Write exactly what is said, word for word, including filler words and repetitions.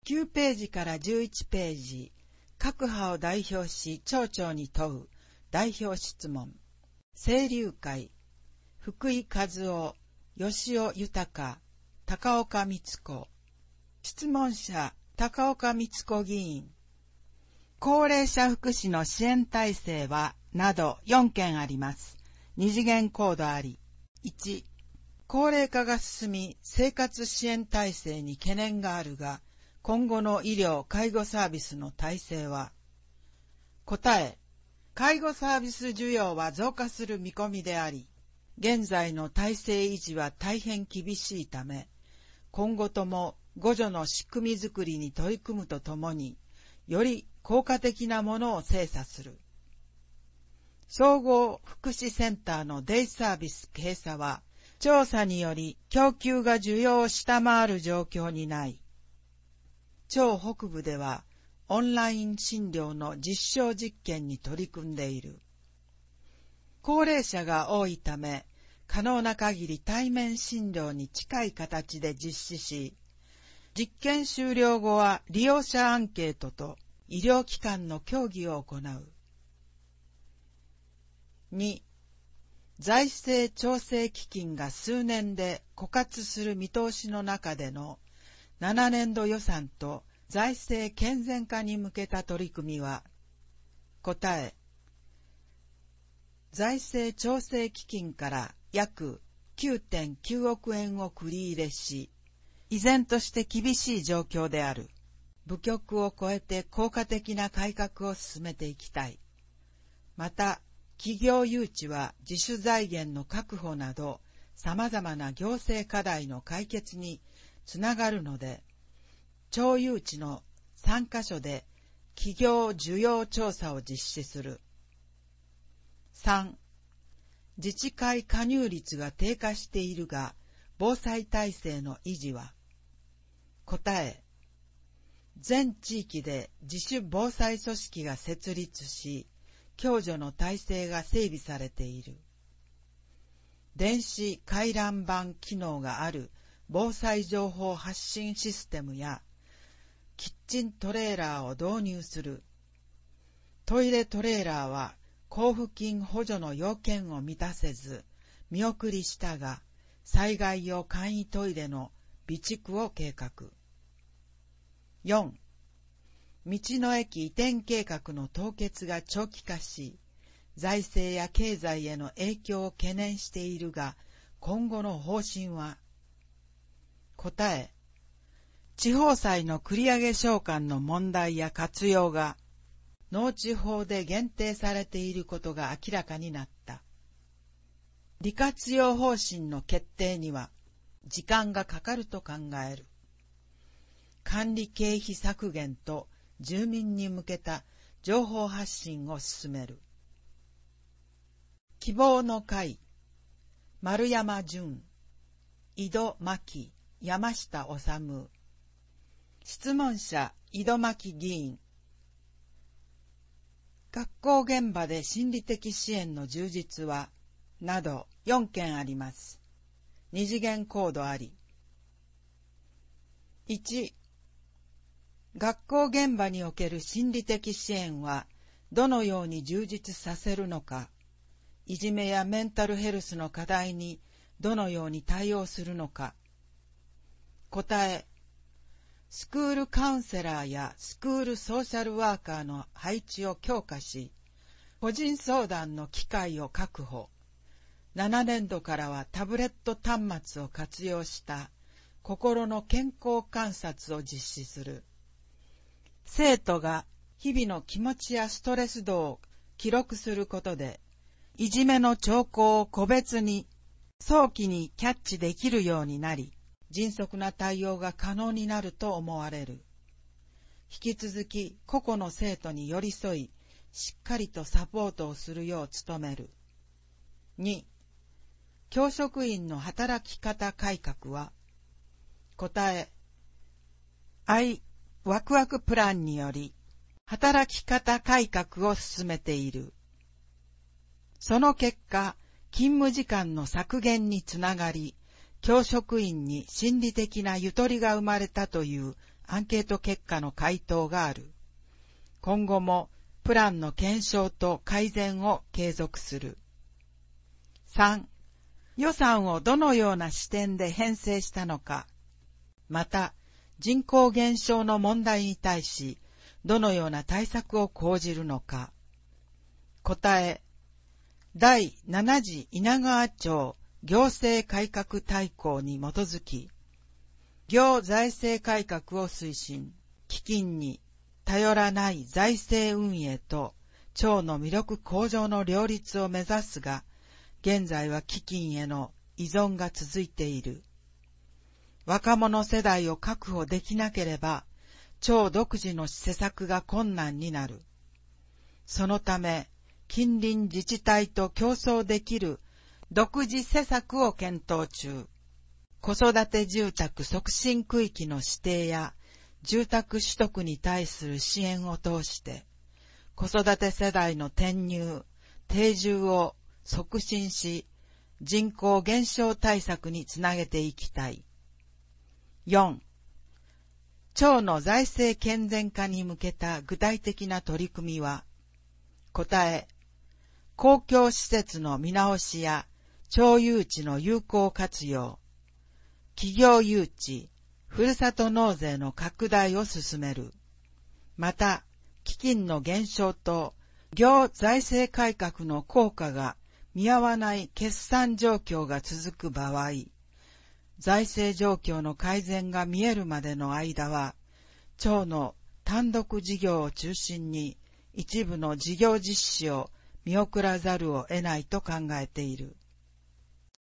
きゅうページからじゅういちページ、各派を代表し町長に問う代表質問。清流会、福井和夫、吉尾豊、高岡光子。質問者、高岡光子議員。高齢者福祉の支援体制は、などよんけんあります。二次元コードあり。いち、高齢化が進み、生活支援体制に懸念があるが、今後の医療・介護サービスの体制は。答え、介護サービス需要は増加する見込みであり、現在の体制維持は大変厳しいため、今後とも互助の仕組みづくりに取り組むとともに、より効果的なものを精査する。総合福祉センターのデイサービス閉鎖は、調査により供給が需要を下回る状況にない。町北部では、オンライン診療の実証実験に取り組んでいる。高齢者が多いため、可能な限り対面診療に近い形で実施し、実験終了後は利用者アンケートと医療機関の協議を行う。に、財政調整基金が数年で枯渇する見通しの中でのななねんど予算と財政健全化に向けた取り組みは、答え、財政調整基金から約 きゅうてんきゅうおくえんを繰り入れし、依然として厳しい状況である。部局を超えて効果的な改革を進めていきたい。また、企業誘致は自主財源の確保など、様々な行政課題の解決につながるので、町誘致のさんカ所で企業需要調査を実施する。さん、自治会加入率が低下しているが、防災体制の維持は。答え、全地域で自主防災組織が設立し、共助の体制が整備されている。電子回覧板機能がある防災情報発信システムや、キッチントレーラーを導入する。トイレトレーラーは交付金補助の要件を満たせず、見送りしたが、災害用簡易トイレの備蓄を計画。よん、道の駅移転計画の凍結が長期化し、財政や経済への影響を懸念しているが、今後の方針は。答え、地方債の繰り上げ償還の問題や活用が農地法で限定されていることが明らかになった。利活用方針の決定には時間がかかると考える。管理経費削減と住民に向けた情報発信を進める。希望の会、丸山淳、井戸真紀、山下治。質問者、井戸真紀議員。学校現場で心理的支援の充実は、などよんけんあります。二次元コードあり。いち、学校現場における心理的支援は、どのように充実させるのか、いじめやメンタルヘルスの課題にどのように対応するのか。答え、スクールカウンセラーやスクールソーシャルワーカーの配置を強化し、個人相談の機会を確保。ななねんどからはタブレット端末を活用した心の健康観察を実施する。生徒が日々の気持ちやストレス度を記録することで、いじめの兆候を個別に早期にキャッチできるようになり、迅速な対応が可能になると思われる。引き続き個々の生徒に寄り添い、しっかりとサポートをするよう努める。に、教職員の働き方改革は、答え、愛ワクワクプランにより、働き方改革を進めている。その結果、勤務時間の削減につながり、教職員に心理的なゆとりが生まれたというアンケート結果の回答がある。今後もプランの検証と改善を継続する。さん、予算をどのような視点で編成したのか、また人口減少の問題に対しどのような対策を講じるのか。答え、だいなな次稲川町行政改革大綱に基づき、行財政改革を推進、基金に頼らない財政運営と町の魅力向上の両立を目指すが、現在は基金への依存が続いている。若者世代を確保できなければ、町独自の施策が困難になる。そのため、近隣自治体と競争できる独自施策を検討中。子育て住宅促進区域の指定や住宅取得に対する支援を通して、子育て世代の転入、定住を促進し、人口減少対策につなげていきたい。よん、町の財政健全化に向けた具体的な取り組みは、答え、公共施設の見直しや町誘致の有効活用、企業誘致、ふるさと納税の拡大を進める。また、基金の減少と行財政改革の効果が見合わない決算状況が続く場合、財政状況の改善が見えるまでの間は、町の単独事業を中心に一部の事業実施を見送らざるを得ないと考えている。